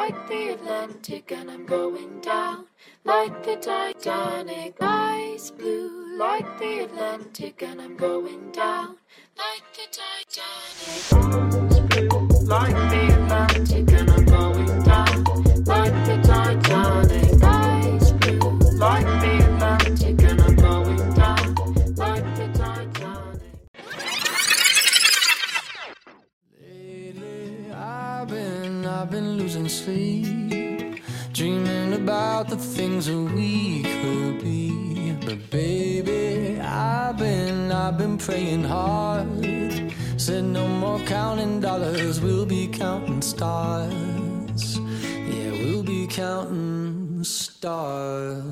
like the Atlantic, and I'm going down like the Titanic. Eyes blue like the Atlantic, and I'm going down like the Titanic. Like the Atlantic, and I'm going down like the Titanic. Eyes blue like the Atlantic, and I'm going down like the Titanic. Lately, I've been losing sleep, dreaming about the things that we could be. But baby, I've been praying hard. Said no more counting dollars, we'll be counting stars. Yeah, we'll be counting stars.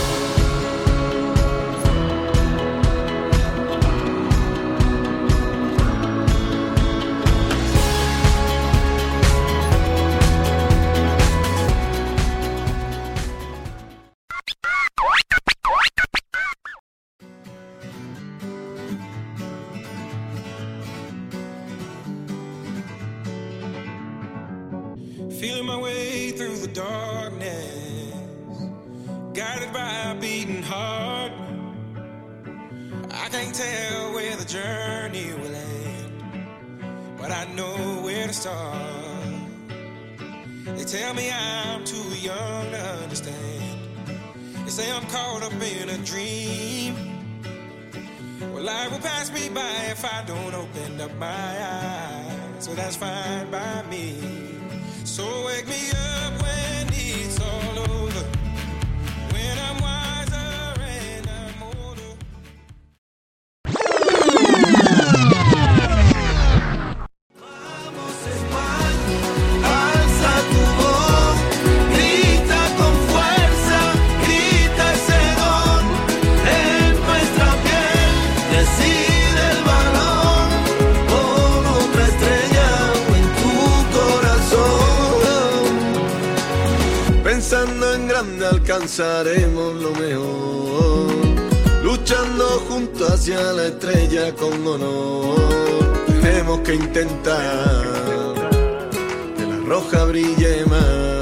Feeling my way through the darkness, guided by a beating heart. I can't tell where the journey will end, but I know where to start. They tell me I'm too young to understand. They say I'm caught up in a dream. Well, life will pass me by if I don't open up my eyes. So that's fine by me. So wake me up when it's all over, when I'm wiser and I'm older. Vamos España, alza tu voz, grita con fuerza, grita ese don en nuestra piel, decide el balón por otra estrella en tu corazón. Pensando en grande alcanzaremos lo mejor, luchando juntos hacia la estrella con honor. Tenemos que intentar que la roja brille más.